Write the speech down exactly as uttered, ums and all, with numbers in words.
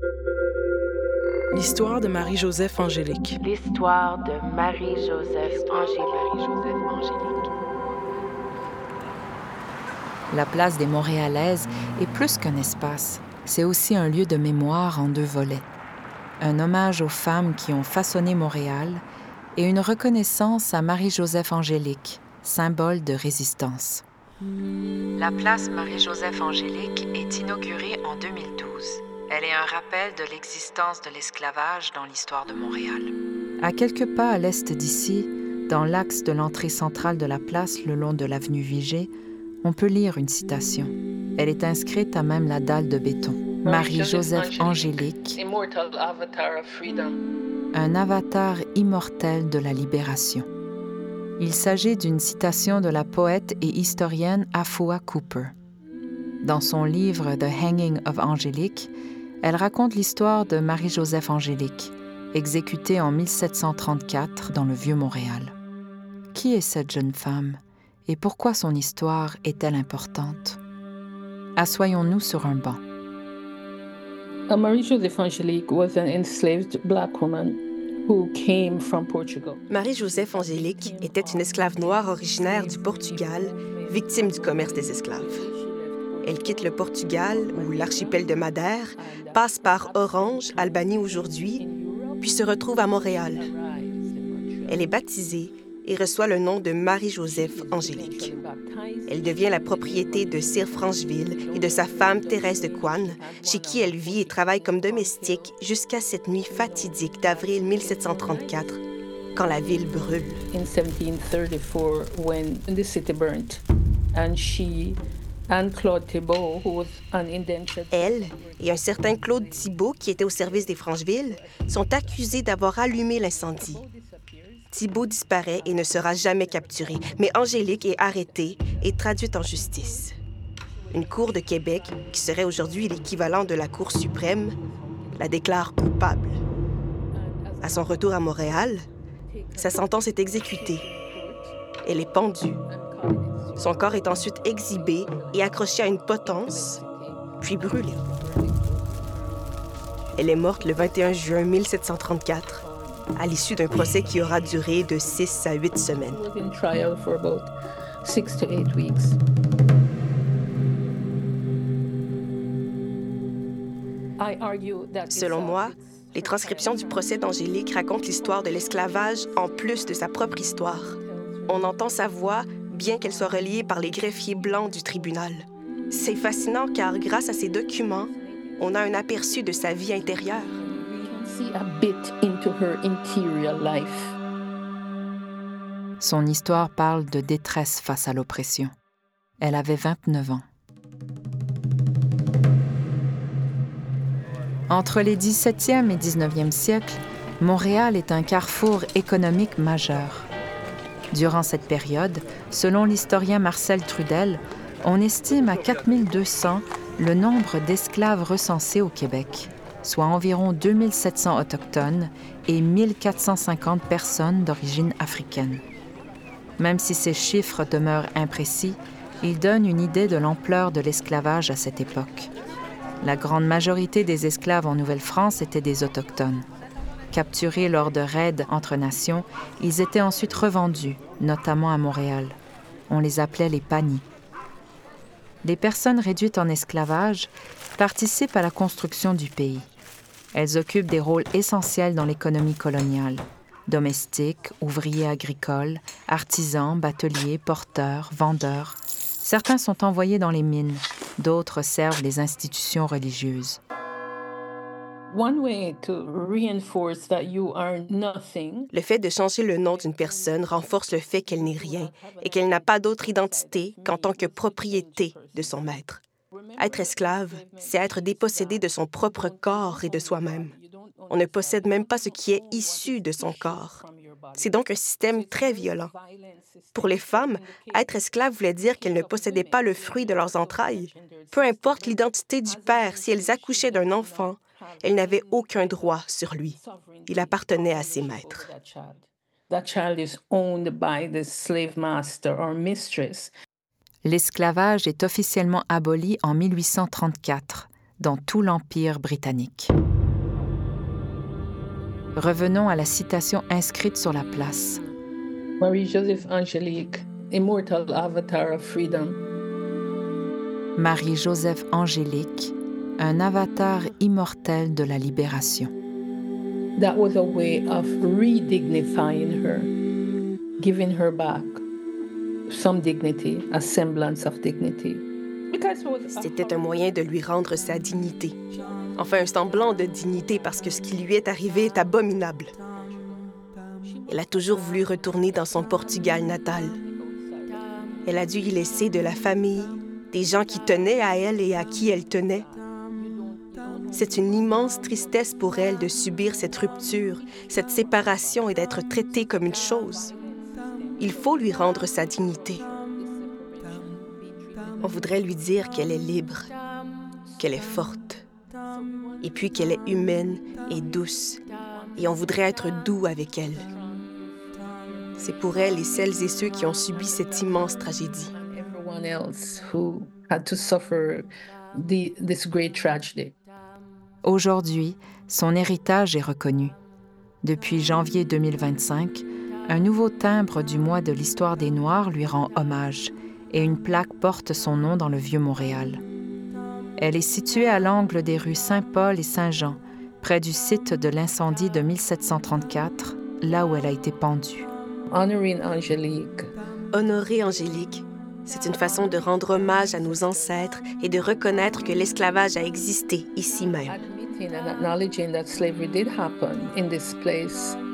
L'histoire de Marie-Joseph Angélique. L'histoire de Marie-Joseph Angélique. La place des Montréalaises est plus qu'un espace. C'est aussi un lieu de mémoire en deux volets. Un hommage aux femmes qui ont façonné Montréal et une reconnaissance à Marie-Joseph Angélique, symbole de résistance. La place Marie-Joseph Angélique est inaugurée en deux mille douze. Elle est un rappel de l'existence de l'esclavage dans l'histoire de Montréal. À quelques pas à l'est d'ici, dans l'axe de l'entrée centrale de la place le long de l'avenue Vigée, on peut lire une citation. Elle est inscrite à même la dalle de béton. Marie-Joseph Angélique, un avatar immortel de la libération. Il s'agit d'une citation de la poète et historienne Afua Cooper. Dans son livre The Hanging of Angélique, elle raconte l'histoire de Marie-Joseph Angélique, exécutée en mille sept cent trente-quatre dans le Vieux-Montréal. Qui est cette jeune femme et pourquoi son histoire est-elle importante? Assoyons-nous sur un banc. Marie-Joseph Angélique was an enslaved black woman who came from Portugal. Marie-Joseph Angélique était une esclave noire originaire du Portugal, victime du commerce des esclaves. Elle quitte le Portugal, ou l'archipel de Madère, passe par Orange, Albanie aujourd'hui, puis se retrouve à Montréal. Elle est baptisée et reçoit le nom de Marie-Joseph Angélique. Elle devient la propriété de Sir Francheville et de sa femme Thérèse de Coine, chez qui elle vit et travaille comme domestique jusqu'à cette nuit fatidique d'avril mille sept cent trente-quatre, quand la ville brûle. In seventeen thirty-four, when the city burnt, and she and Claude Thibault, who was an indentured... Elle et un certain Claude Thibault, qui était au service des Francheville, sont accusés d'avoir allumé l'incendie. Thibault disparaît et ne sera jamais capturé, mais Angélique est arrêtée et traduite en justice. Une cour de Québec, qui serait aujourd'hui l'équivalent de la Cour suprême, la déclare coupable. À son retour à Montréal, sa sentence est exécutée. Elle est pendue. Son corps est ensuite exhibé et accroché à une potence, puis brûlé. Elle est morte le vingt et un juin mille sept cent trente-quatre, à l'issue d'un procès qui aura duré de six à huit semaines. Selon moi, les transcriptions du procès d'Angélique racontent l'histoire de l'esclavage en plus de sa propre histoire. On entend sa voix, bien qu'elle soit reliée par les greffiers blancs du tribunal. C'est fascinant car, grâce à ces documents, on a un aperçu de sa vie intérieure. Son histoire parle de détresse face à l'oppression. Elle avait vingt-neuf ans. Entre les dix-septième et dix-neuvième siècles, Montréal est un carrefour économique majeur. Durant cette période, selon l'historien Marcel Trudel, on estime à quatre mille deux cents le nombre d'esclaves recensés au Québec, soit environ deux mille sept cents autochtones et mille quatre cent cinquante personnes d'origine africaine. Même si ces chiffres demeurent imprécis, ils donnent une idée de l'ampleur de l'esclavage à cette époque. La grande majorité des esclaves en Nouvelle-France étaient des autochtones. Capturés lors de raids entre nations, ils étaient ensuite revendus, notamment à Montréal. On les appelait les pagnies. Les personnes réduites en esclavage participent à la construction du pays. Elles occupent des rôles essentiels dans l'économie coloniale. Domestiques, ouvriers agricoles, artisans, bateliers, porteurs, vendeurs. Certains sont envoyés dans les mines, d'autres servent les institutions religieuses. Le fait de changer le nom d'une personne renforce le fait qu'elle n'est rien et qu'elle n'a pas d'autre identité qu'en tant que propriété de son maître. Être esclave, c'est être dépossédé de son propre corps et de soi-même. On ne possède même pas ce qui est issu de son corps. C'est donc un système très violent. Pour les femmes, être esclave voulait dire qu'elles ne possédaient pas le fruit de leurs entrailles. Peu importe l'identité du père, si elles accouchaient d'un enfant, elles n'avaient aucun droit sur lui. Il appartenait à ses maîtres. L'esclavage est officiellement aboli en mille huit cent trente-quatre dans tout l'Empire britannique. Revenons à la citation inscrite sur la place. Marie-Joseph Angélique, immortal avatar of freedom. Marie-Joseph Angélique, un avatar immortel de la libération. That was a way of redignifying her, giving her back some dignity, a semblance of dignity. C'était un moyen de lui rendre sa dignité. Enfin, un semblant de dignité parce que ce qui lui est arrivé est abominable. Elle a toujours voulu retourner dans son Portugal natal. Elle a dû y laisser de la famille, des gens qui tenaient à elle et à qui elle tenait. C'est une immense tristesse pour elle de subir cette rupture, cette séparation et d'être traitée comme une chose. Il faut lui rendre sa dignité. On voudrait lui dire qu'elle est libre, qu'elle est forte, et puis qu'elle est humaine et douce, et on voudrait être doux avec elle. C'est pour elle et celles et ceux qui ont subi cette immense tragédie. Everyone else who had to suffer the, this great tragedy. Aujourd'hui, son héritage est reconnu. Depuis janvier deux mille vingt-cinq, un nouveau timbre du mois de l'histoire des Noirs lui rend hommage et une plaque porte son nom dans le Vieux-Montréal. Elle est située à l'angle des rues Saint-Paul et Saint-Jean, près du site de l'incendie de mille sept cent trente-quatre, là où elle a été pendue. Honoring Angélique. Honorer Angélique, c'est une façon de rendre hommage à nos ancêtres et de reconnaître que l'esclavage a existé ici même. Admitting and acknowledging that slavery did happen in this place.